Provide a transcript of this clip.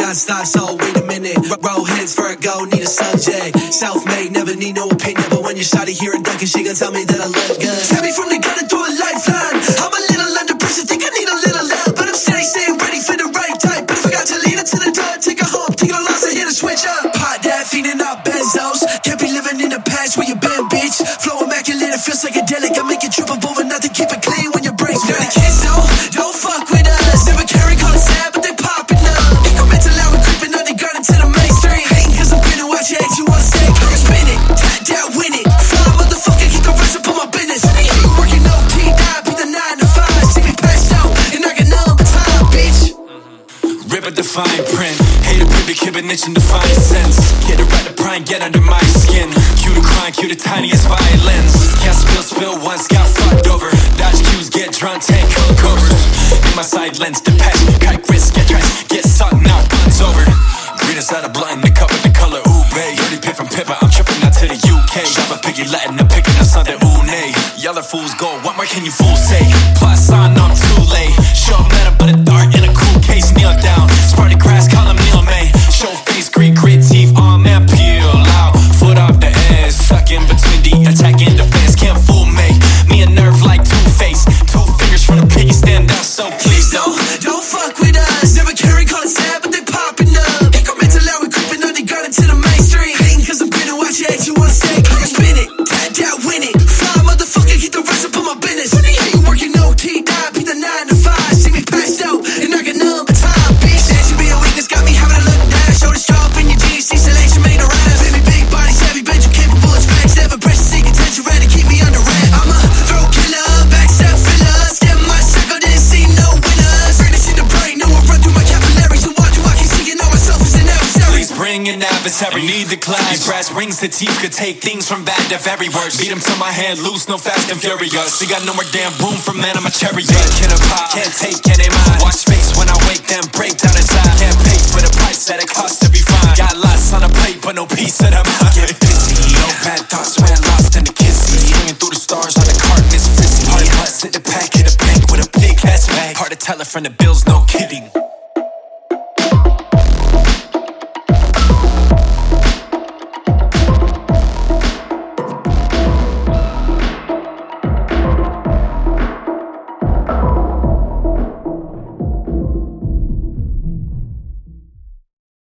God's thoughts, so wait a minute. Roll heads, Virgo, need a subject. Self-made, never need no opinion. But when you're shawty here and ducking, she gon' tell me that I look good. Tell me from the gun and through a lifeline. I'm a little under pressure, think I need a little love. But I'm steady staying ready for the right type. But I forgot to lead her to the door, take her home, take her loss, I hit a switch up. Pot that, feeding out benzos. Can't be living in the past where you been, bitch. Flow immaculate, it feels psychedelic. I make it trip up over nothing, keep it clean when your brain's dirty. Kids don't fuck with us. Never carry concept, but they popping up. Incremental out, we creeping on the garden to the mainstream. Hating cause I'm gonna watch your ex, you wanna stay. Spin it, tap down, win it. Fly motherfucker, keep the rest up on my business. Ain't working OT, die, be the 9 to 5. See me passed out, and I got number time, bitch. Rip a define print. Hate a baby kid, but itching to find sense. Get it right to pry and get under my skin. Cue to crying, cue the tiniest violence. Can't spill once, got fucked over. Dodge cues, get drunk, tank color covers. In my side lens, the passion, kite wrist, get dressed, get sucked, now guns over. Green inside a blunt, the cup with the color, ooh, babe. Dirty pit from Pippa, I'm tripping out to the UK. Shop a piggy Latin, I'm picking up something, ooh, nay. Y'all are fools, go, what more can you fools say? Plus, I know I'm too late. Show metal, but a dart in a cool case, kneel down. Sparty grass, call him Neil May. Show face, grit teeth, arm man, peel out. Foot off the edge, stuck in between the attack and defense. Can't fool me, me a nerve like Two-Face. 2 fingers from the piggy, stand out, so please don't fuck with us. Never carry concept, but they popping up. Incremental out, we creeping on the garden to the mainstream. Hating cause I'm gonna watch your ex, you wanna stay. Spin it, tap down, win it. Fly motherfucker, keep the rest up on my business. Ain't working OT, die, be the 9 to 5. See me passed out, and I got number time, bitch. That should be a weakness, got me having a look down. Shoulder strap in your jeans, see selection made a rhyme. Baby, big body, savvy, bet you capable as facts. Never pressure, seek attention, ready to keep me under wrap. I'm a throw killer, backstab filler. Step my circle, didn't see no winners. Bring this in the brain, no one run through my capillary. So why do I keep seeing all myself as an adversary? please bring an adversary, need the clash. These brass rings to teeth could take things from bad to very worse. Beat him till my hand loose, no fast and furious. You got no more damn room for man, I'm a chariot. Can a pop, can't take any mind. Watch face when I wake them, break down inside. Can't pay for the price that it costs to be fine. Got lots on a plate, but no piece of them. Get busy, no bad thoughts, man, lost in the kissy. Swinging through the stars on the cart, Miss Frizzy. Hard bus in the pack, hit a bank with a big ass bag. Hard to tell it from the bills, no